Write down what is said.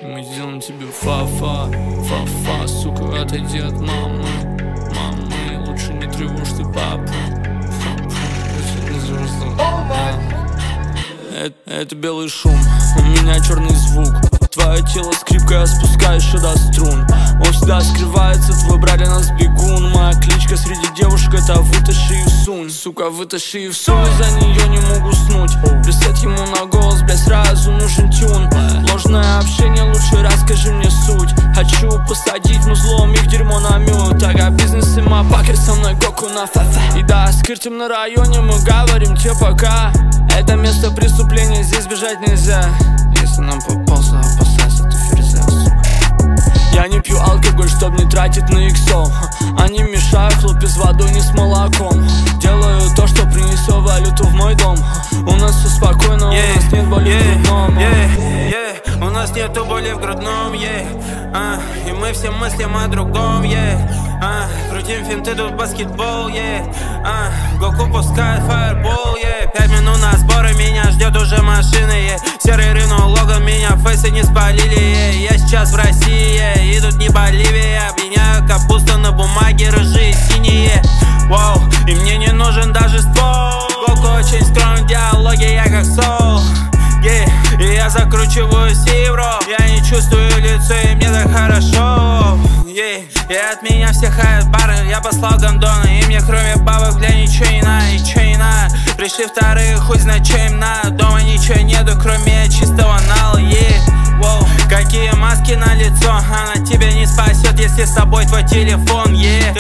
И мы сделаем тебе фа-фа, фа-фа. Сука, отойди от мамы, мамы. Лучше не тревожь ты папу. Это белый шум, у меня черный звук. Твое тело скрипка, я спускаешь до струн. Он всегда скрывается, твой брат нас бегун. Моя кличка среди девушек это вытащи и всунь. Сука, вытащи и всунь, за нее не могу уснуть. Присядь ему на голос, блядь, сразу нужен тюн. Ложное общение, лучше расскажи мне суть. Хочу посадить музлом их дерьмо на мют. Ага, бизнес и мапакер со мной гоку на фа-фа. И да, с Кыртем на районе мы говорим тебе пока. Это место преступления, здесь бежать нельзя. Если нам попался, опасайся, ты ферзя, сука. Я не пью алкоголь, чтоб не тратить на иксов. Они мешают, хлопья с водой, не с молоком. Делаю то, что принесет валюту в мой дом. У нас все спокойно, у нас нет боли в грудном. У нас нету боли в грудном, и мы все мыслим о другом, крутим финты, тут баскетбол, Гоку пускает фаербол, 5 минут на сборы, меня ждет уже машины, Серый Рено, Логан, меня фейсы не спалили, Я сейчас в России, и тут не Боливия. Обвиняю капуста на бумаге, рыжие и синие, и мне не нужен даже ствол. Гоку очень скромный в диалоге, я как соул, и я закручиваю сивро. Я не чувствую лицо, и мне так хорошо, И от меня все хаят бары, я послал гондоны. И мне кроме бабок, бля, ничего не надо, ничего не надо. Пришли вторые, хуй знает, что им надо. Дома ничего нету, кроме чистого нала, Какие маски на лицо, она тебя не спасет, если с собой твой телефон,